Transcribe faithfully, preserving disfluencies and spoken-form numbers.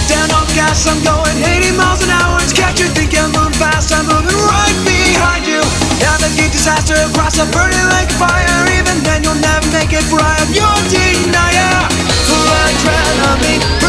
stand on gas, I'm going eighty miles an hour. It's catch you think you're moving fast, I'm moving right behind you. Navigate disaster across a burning lake of fire. Even then you'll never make it, for I am your denier. For adrenaline